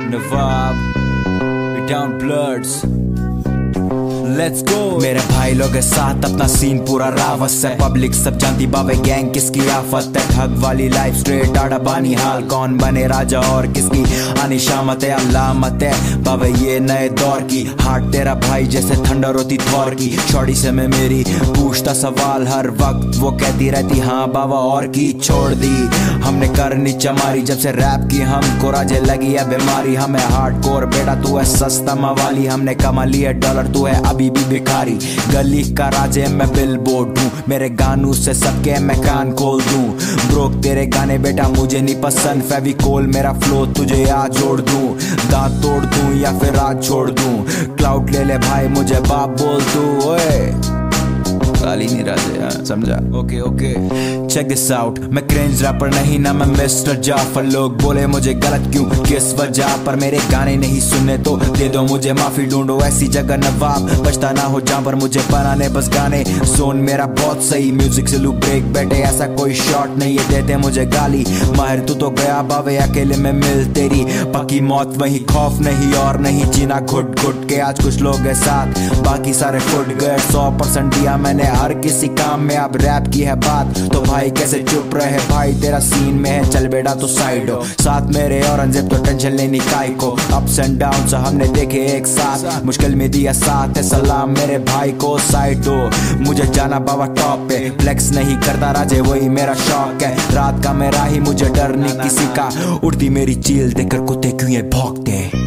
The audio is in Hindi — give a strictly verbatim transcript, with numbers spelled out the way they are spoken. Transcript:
Nawab, we down bloods, let's go। मेरे भाई लोग के साथ अपना सीन पूरा रावस है, पब्लिक सब जानती बाबे गैंग किसकी आफत है। ठग वाली लाइफ स्ट्रेट आड़ा बानी हाल, कौन बने राजा और किसकी आनी शामत है। अलामत है बाबे ये नए दौर की, हार्ट तेरा भाई जैसे थंडर होती थौर की। शॉर्टी से मैं मेरी पूछता सवाल हर वक्त, वो कहती रहती हाँ बाबा और की। छोड़ दी हमने करनी चमारी, जब से रैप की हमको राजे लगी है बीमारी। हमें हार्ड कोर बेटा तू है सस्ता मवाली, हमने कमा लिए डॉलर तू है अभी भी भिखारी। गली का राजे मैं बिल बोर्ड हूँ, मेरे गानों से सबके मैं कान खोल दूं। ब्रोक तेरे गाने बेटा मुझे नहीं पसंद, फेविकोल मेरा फ्लो तुझे आज जोड़ दूं। दांत तोड़ दूं या फिर आज छोड़ दूं, क्लाउड ले ले भाई मुझे बाप बोल तू। ओए गाली नहीं राजे, समझा? Okay okay check this out, मैं क्रेंज रैपर नहीं ना मैं मिस्टर जाफर। लोग बोले मुझे गलत क्यों किस वजह पर, मेरे गाने नहीं सुनने तो दे दो मुझे माफी। ढूंढो ऐसी जगह नवाब बचता ना हो जहां पर मुझे बनाने बस गाने। सोन मेरा बहुत सही, म्यूजिक से लू ब्रेक बेटे ऐसा कोई शॉट नहीं है, देते मुझे गाली। माहिर तू तो गया बावे अकेले में मिल तेरी पक्की मौत वही, खौफ नहीं और नहीं जीना घुट घुट के। आज कुछ लोग है साथ बाकी सारे फुट गए, सौ परसेंट दिया मैंने हर किसी काम में। अब रैप की है बात तो भाई कैसे चुप रहे, भाई तेरा सीन में है चल बेटा तो साइड हो। साथ मेरे औरंगजेब तो टेंशन लेनी काय को, अप्स एंड डाउन्स हमने देखे एक साथ, मुश्किल में दिया साथ है सलाम मेरे भाई को। साइड हो मुझे जाना बाबा टॉप पे, फ्लेक्स नहीं करता राजे वही मेरा शौक है। रात का मेरा ही मुझे डर नहीं किसी का, उड़ती मेरी चील देखकर कुत्ते क्यों ये भौंकते।